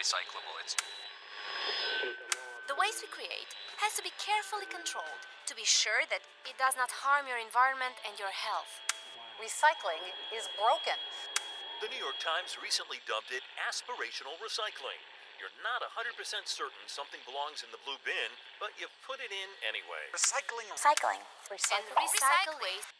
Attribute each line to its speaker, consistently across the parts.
Speaker 1: recyclable. It's
Speaker 2: The waste we create has to be carefully controlled to be sure that it does not harm your environment and your health.
Speaker 3: Recycling is broken.
Speaker 4: The New York Times recently dubbed it aspirational recycling. You're not 100% certain something belongs in the blue bin, but you put it in anyway.
Speaker 1: recycling.
Speaker 2: And recycle waste.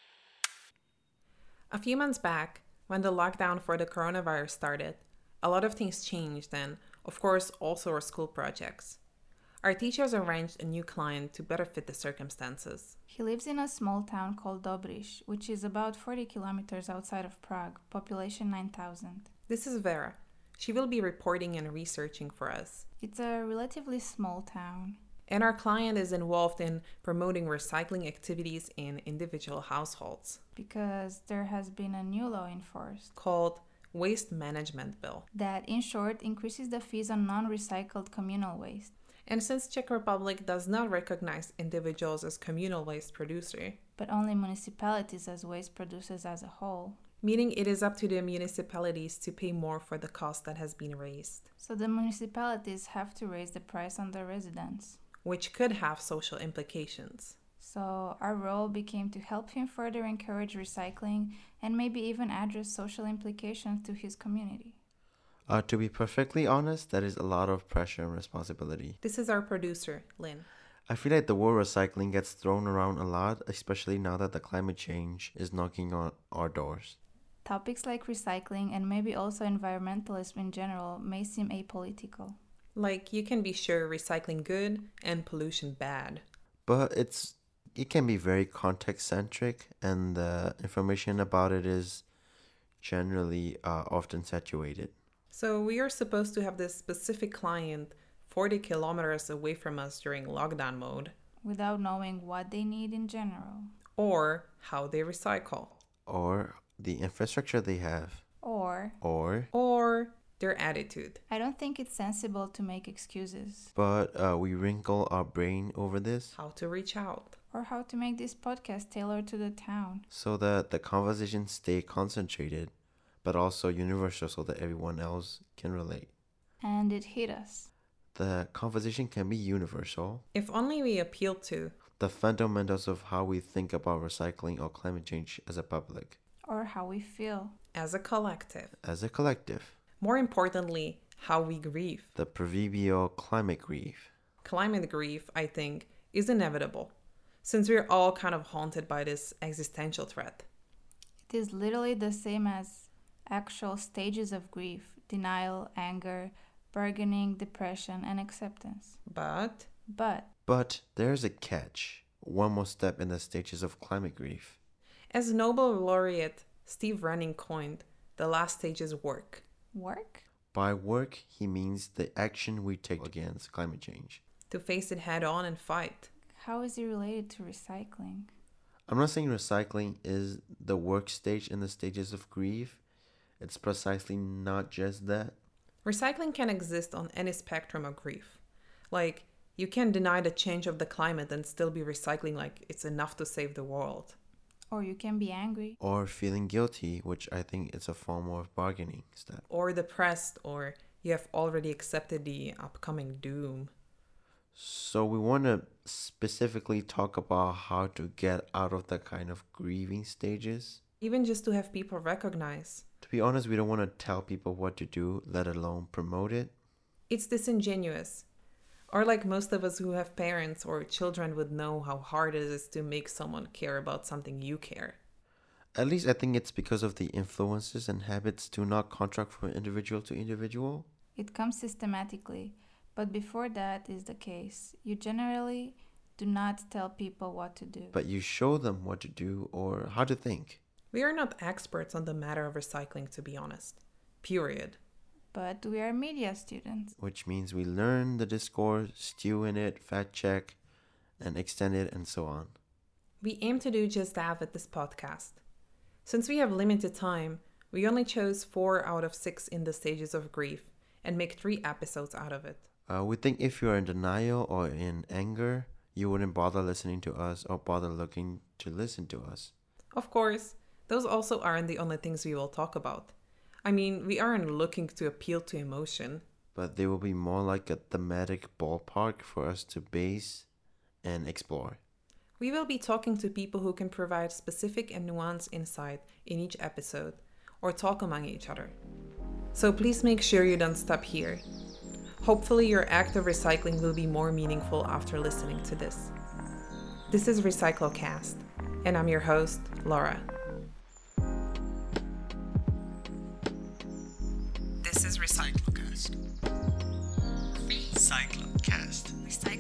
Speaker 5: A few months back, when the lockdown for the coronavirus started, a lot of things changed and, of course, also our school projects. Our teachers arranged a new client to better fit the circumstances.
Speaker 6: He lives in a small town called Dobrich, which is about 40 kilometers outside of Prague, population 9,000.
Speaker 5: This is Vera. She will be reporting and researching for us.
Speaker 6: It's a relatively small town.
Speaker 5: And our client is involved in promoting recycling activities in individual households,
Speaker 6: Because there has been a new law enforced
Speaker 5: called Waste Management Bill.
Speaker 6: that, in short, increases the fees on non-recycled communal waste.
Speaker 5: And since Czech Republic does not recognize individuals as communal waste producer,
Speaker 6: But only municipalities as waste producers as a whole.
Speaker 5: meaning it is up to the municipalities to pay more for the cost that has been raised,
Speaker 6: So the municipalities have to raise the price on their residents.
Speaker 5: which could have social implications.
Speaker 6: So our role became to help him further encourage recycling and maybe even address social implications to his community.
Speaker 7: To be perfectly honest, that is a lot of pressure and responsibility.
Speaker 5: This is our producer, Lynn.
Speaker 7: I feel like the word recycling gets thrown around a lot, especially now that the climate change is knocking on our doors.
Speaker 6: Topics like recycling and maybe also environmentalism in general may seem apolitical.
Speaker 5: Like, you can be sure recycling good and pollution bad.
Speaker 7: But it can be very context centric, and the information about it is generally often saturated.
Speaker 5: So we are supposed to have this specific client 40 kilometers away from us during lockdown mode,
Speaker 6: Without knowing what they need in general.
Speaker 5: or how they recycle,
Speaker 7: Or the infrastructure they have.
Speaker 6: Or,
Speaker 5: or their attitude.
Speaker 6: I don't think it's sensible to make excuses.
Speaker 7: But we wrinkle our brain over this
Speaker 5: How to reach out.
Speaker 6: Or how to make this podcast tailored to the town.
Speaker 7: so that the conversations stay concentrated, but also universal so that everyone else can relate.
Speaker 6: And it hit us.
Speaker 7: The conversation can be universal.
Speaker 5: If only we appeal to,
Speaker 7: The fundamentals of how we think about recycling or climate change as a public,
Speaker 6: Or how we feel.
Speaker 5: as a collective.
Speaker 7: as a collective.
Speaker 5: More importantly, how we grieve.
Speaker 7: The proverbial climate grief.
Speaker 5: Climate grief, I think, is inevitable, since we're all kind of haunted by this existential threat.
Speaker 6: It is literally the same as actual stages of grief: denial, anger, bargaining, depression, and acceptance.
Speaker 5: But
Speaker 6: But
Speaker 7: there's a catch. One more step in the stages of climate grief.
Speaker 5: as Nobel laureate Steve Renning coined, the last stage is work.
Speaker 6: work?
Speaker 7: By work, he means the action we take against climate change.
Speaker 5: To face it head on and fight.
Speaker 6: How is it related to recycling?
Speaker 7: I'm not saying recycling is the work stage in the stages of grief. It's precisely not just that.
Speaker 5: Recycling can exist on any spectrum of grief. Like, you can deny the change of the climate and still be recycling like it's enough to save the world.
Speaker 6: Or you can be angry.
Speaker 7: Or feeling guilty, which I think is a form of bargaining step.
Speaker 5: Or depressed, or you have already accepted the upcoming doom.
Speaker 7: So we want to specifically talk about how to get out of the kind of grieving stages.
Speaker 5: Even just to have people recognize.
Speaker 7: To be honest, we don't want to tell people what to do, let alone promote it.
Speaker 5: It's disingenuous. Or like most of us who have parents or children would know how hard it is to make someone care about something you care.
Speaker 7: At least I think it's because of the influences and habits do not contract from individual to individual.
Speaker 6: It comes systematically. But before that is the case, you generally do not tell people what to do.
Speaker 7: But you show them what to do or how to think.
Speaker 5: We are not experts on the matter of recycling, to be honest. Period.
Speaker 6: But we are media students.
Speaker 7: Which means we learn the discourse, stew in it, fact check, and extend it, and so on.
Speaker 5: We aim to do just that with this podcast. Since we have limited time, we only chose 4 out of 6 in the stages of grief and make 3 episodes out of it.
Speaker 7: We think if you're in denial or in anger, you wouldn't bother listening to us or bother looking to listen to us.
Speaker 5: Of course, those also aren't the only things we will talk about. I mean, we aren't looking to appeal to emotion.
Speaker 7: but they will be more like a thematic ballpark for us to base and explore.
Speaker 5: We will be talking to people who can provide specific and nuanced insight in each episode, or talk among each other. So please make sure you don't stop here. Hopefully your act of recycling will be more meaningful after listening to this. This is RecycloCast, and I'm your host, Laura. This is RecycloCast.
Speaker 7: RecycloCast.